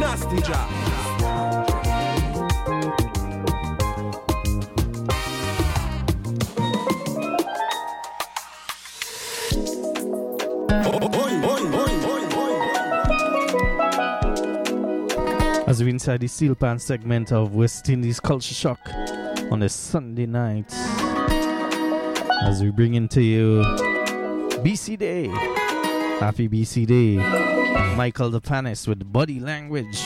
Nasty Jah. As we inside the Steel Pan segment of West Indies Culture Shock on a Sunday night, as we bring into you BC Day. Happy BC Day. Michael the Panis with Body Language.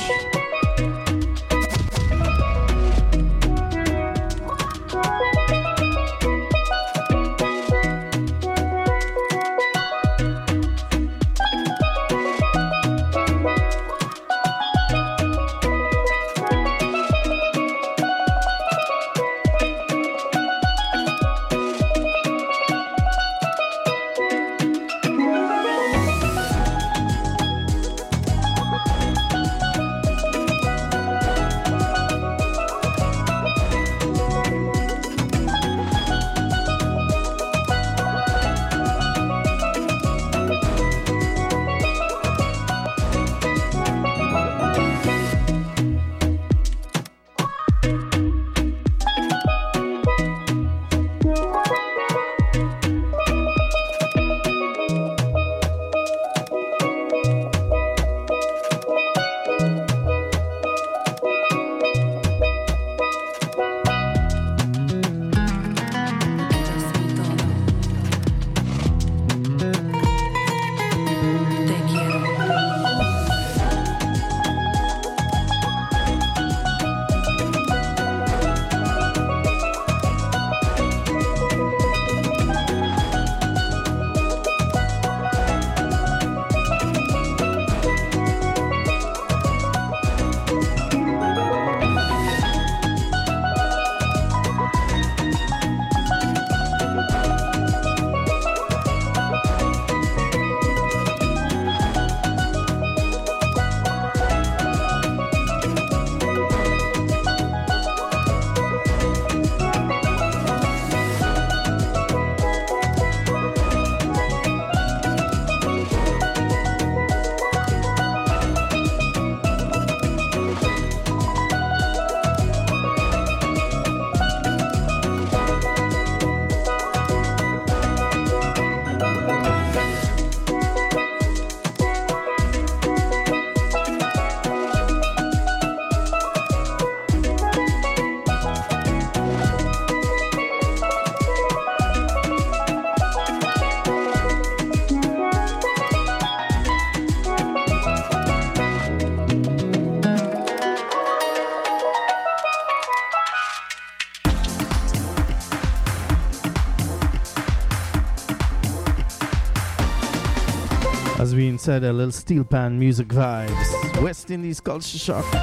As we inside a little Steel Pan music vibes, West Indies Culture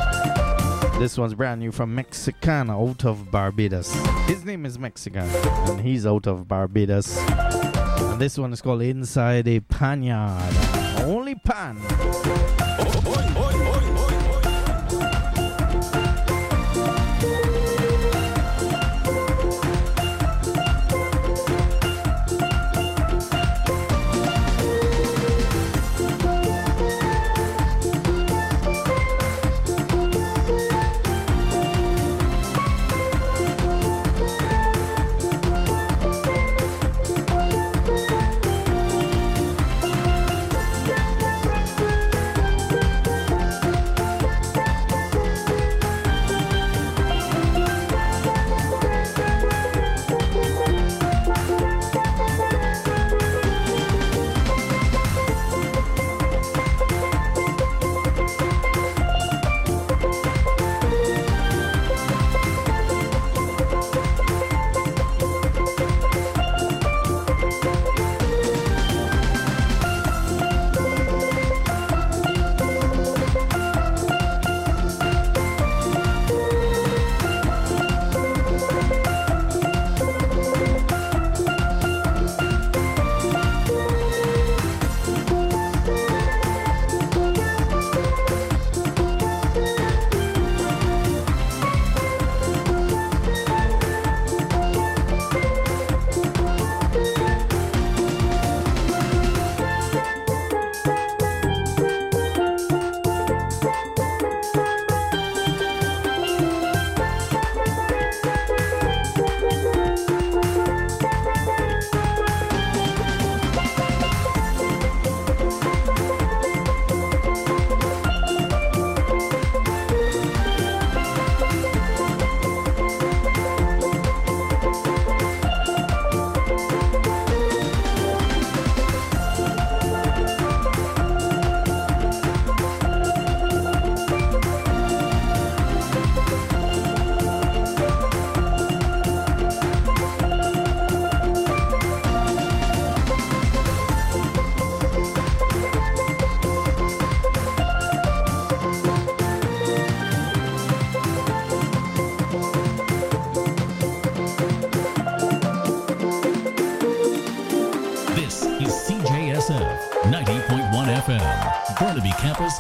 Shock. This one's brand new from Mexicana out of Barbados. His name is Mexican and he's out of Barbados. And this one is called Inside a Panyard. Only pan.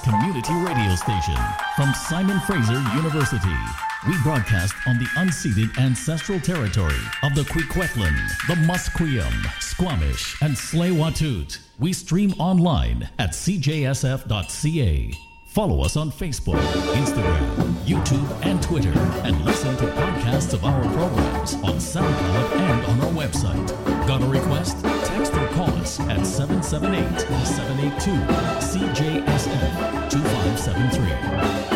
community radio station from Simon Fraser University. We broadcast on the unceded ancestral territory of the Kwikwetlan, the Musqueam, Squamish, and Tsleil-Waututh. We stream online at cjsf.ca. Follow us on Facebook, Instagram, YouTube, and Twitter, and listen to podcasts of our programs on SoundCloud and on our website. Got a request? Text or call us at 778-782-CJSF-2573.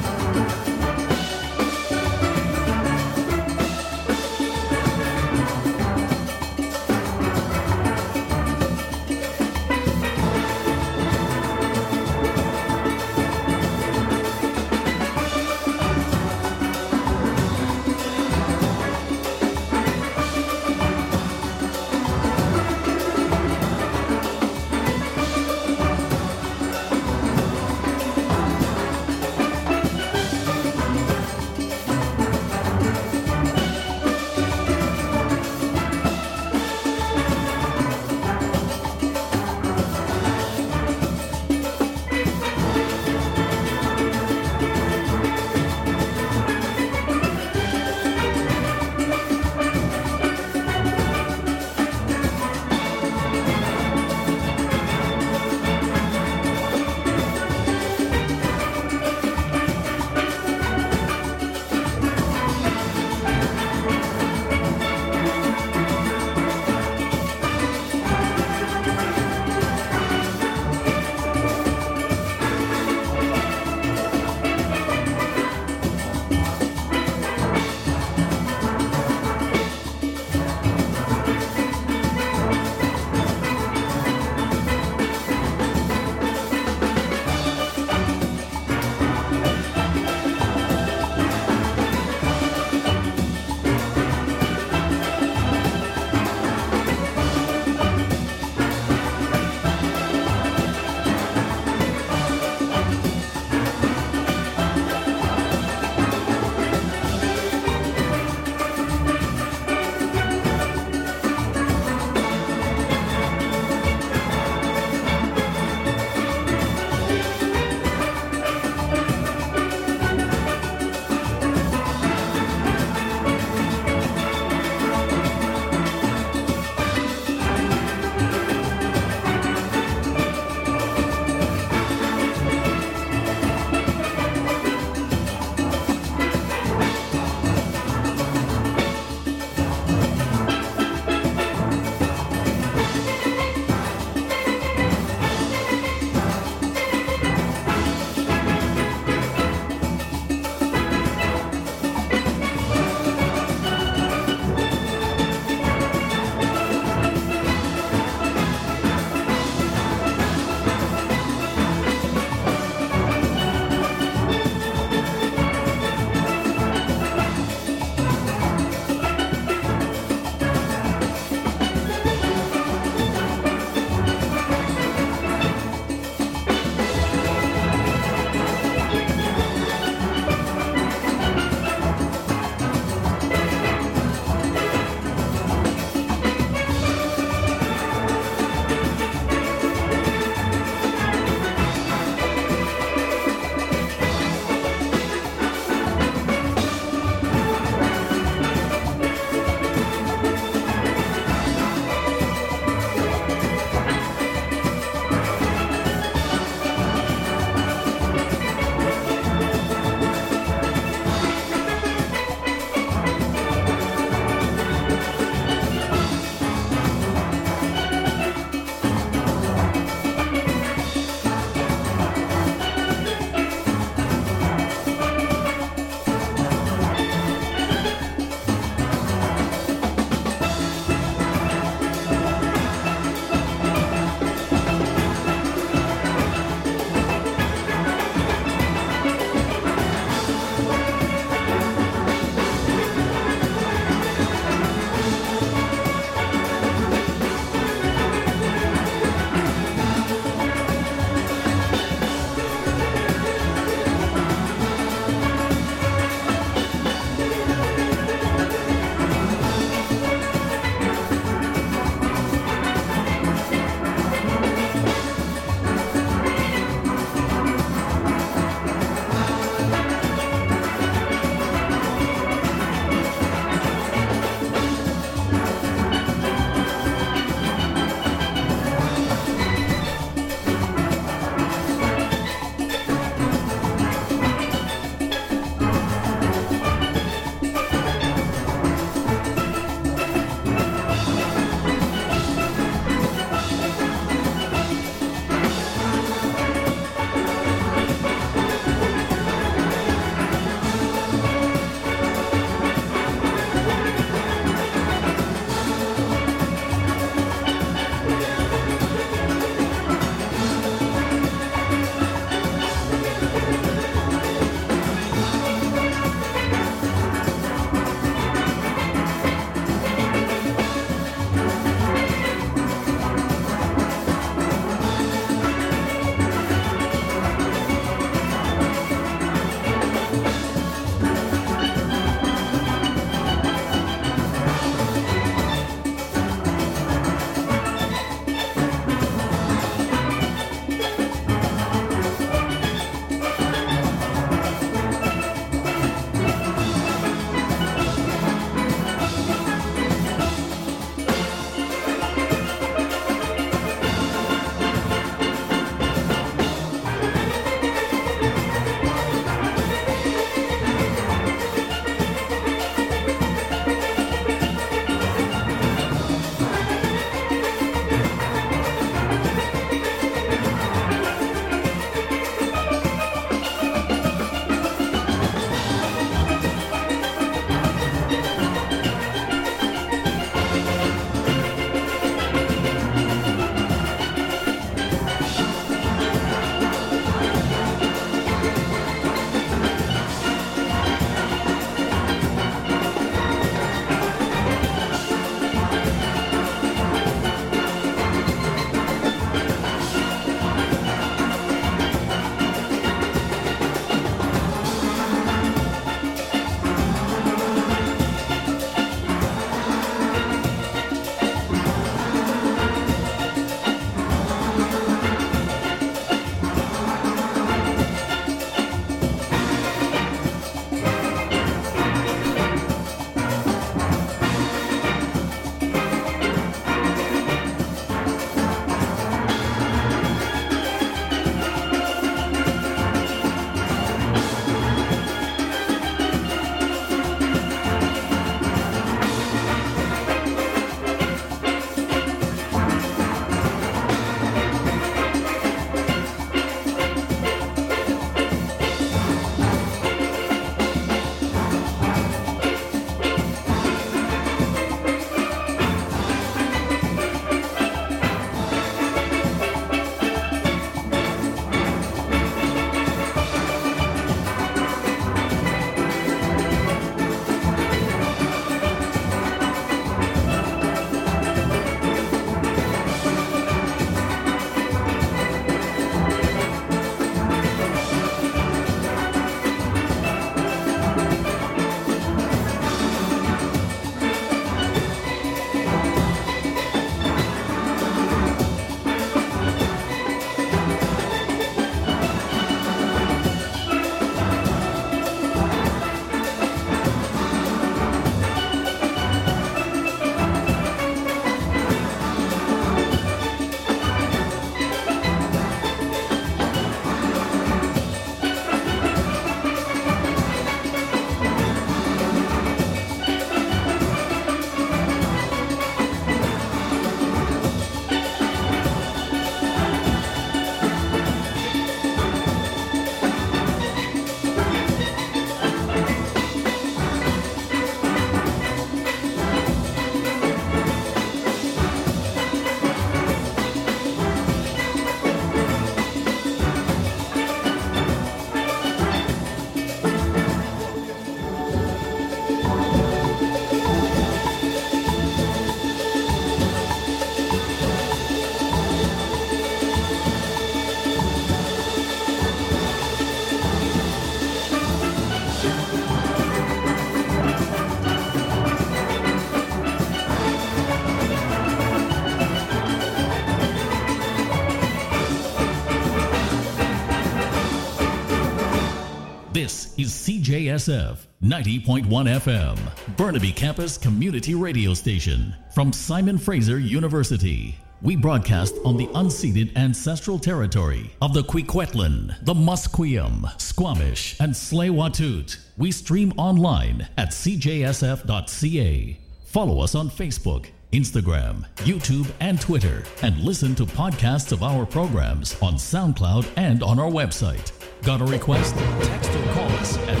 CJSF 90.1 FM, Burnaby Campus Community Radio Station from Simon Fraser University. We broadcast on the unceded ancestral territory of the Kwikwetlan, the Musqueam, Squamish, and Tsleil-Waututh. We stream online at cjsf.ca. Follow us on Facebook, Instagram, YouTube, and Twitter, and listen to podcasts of our programs on SoundCloud and on our website. Got a request? Text or call us at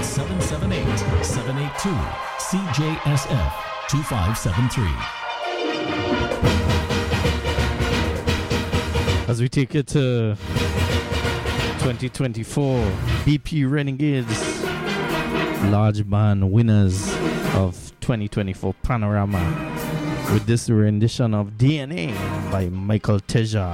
778-782-CJSF-2573. As we take it to 2024, BP Renegades, large band winners of 2024 Panorama, with this rendition of DNA by Michael Teja.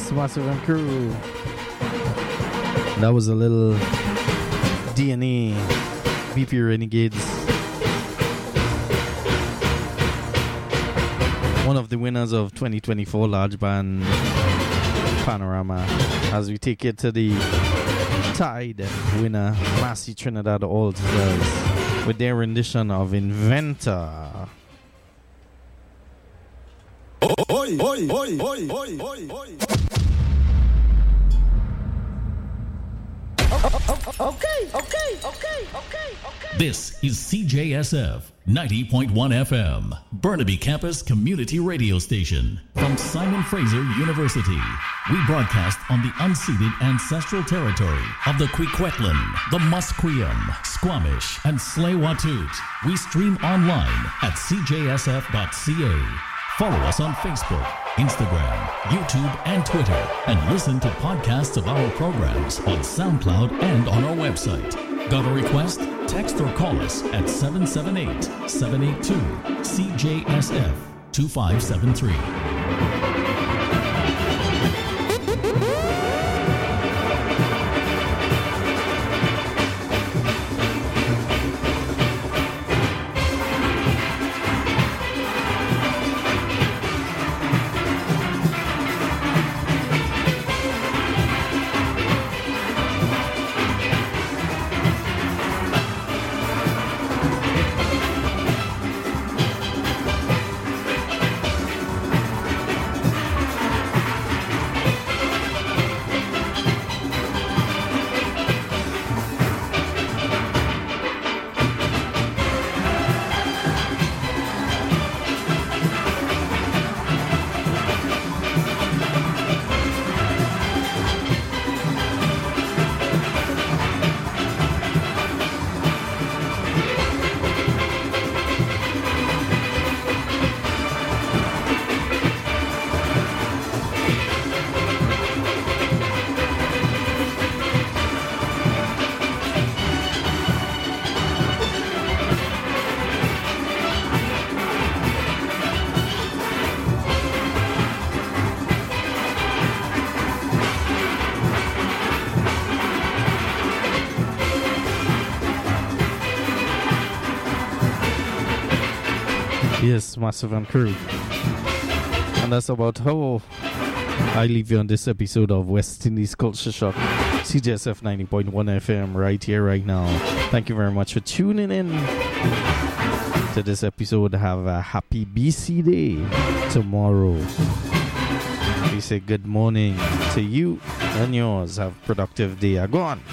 Yes, Massive and Crew. That was a little DNA, BP Renegades. One of the winners of 2024 Large Band Panorama, as we take it to the Tide winner, Massey Trinidad All-Stars, with their rendition of Inventor. Oi, oi, oi, oi, oi, oi, oi. Okay. This is CJSF 90.1 FM, Burnaby Campus Community Radio Station. From Simon Fraser University, we broadcast on the unceded ancestral territory of the Kwikwetlan, the Musqueam, Squamish, and Tsleil-Waututh. We stream online at cjsf.ca. Follow us on Facebook, Instagram, YouTube, and Twitter, and listen to podcasts of our programs on SoundCloud and on our website. Got a request? Text or call us at 778-782-CJSF 2573. Yes, Massive and Crew. And that's about how I leave you on this episode of West Indies Culture Shock, CJSF 90.1 FM, right here, right now. Thank you very much for tuning in to this episode. Have a happy BC Day tomorrow. We say good morning to you and yours. Have a productive day. Go on.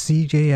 CJS